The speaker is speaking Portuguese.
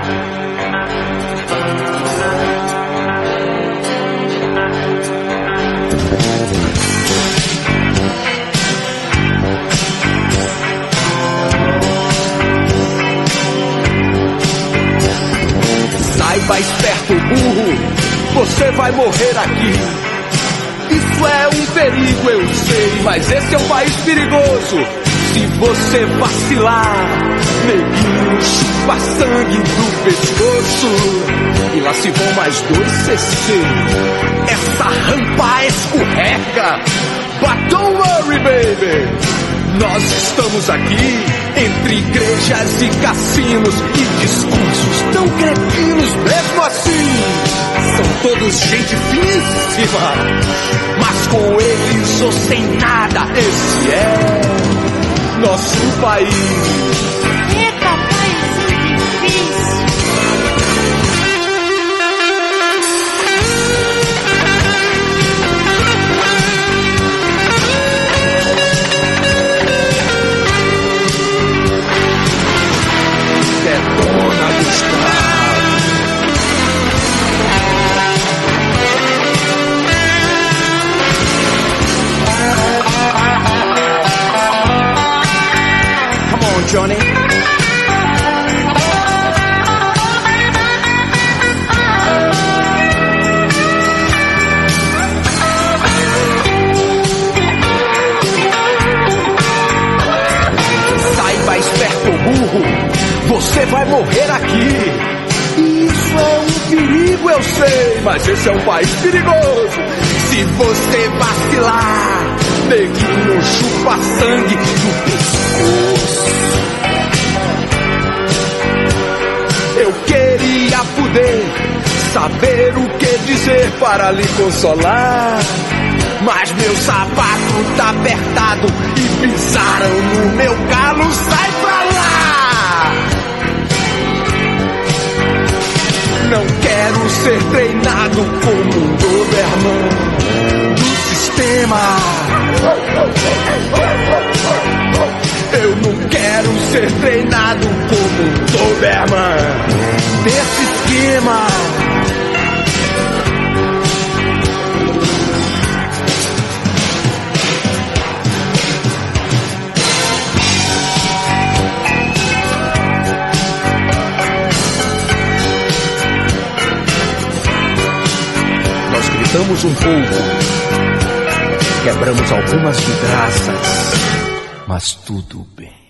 Saiba, esperto burro, você vai morrer aqui. Isso é um perigo, eu sei, mas esse é um país perigoso. Se você vacilar, neguinho chupa sangue do pescoço. E lá se vão mais 2 cc. Essa rampa escorrega. But don't worry, baby. Nós estamos aqui entre igrejas e cassinos e discursos tão cretinos mesmo assim. São todos gente finíssima, mas com eles ou sem nada, esse é nosso país. Eita, país difícil. Detona do estado. Johnny. Saiba, esperto burro, você vai morrer aqui. Isso é um perigo, eu sei, mas esse é um país perigoso. Se você vacilar, neguinho chupa sangue do pescoço. Eu queria poder saber o que dizer para lhe consolar, mas meu sapato tá apertado e pisaram no meu calo. Sai pra lá! Não quero ser treinado como um Doberman do sistema. Eu não quero ser treinado como um Doberman desse esquema. Nós gritamos um pouco, quebramos algumas vidraças, mas tudo bem.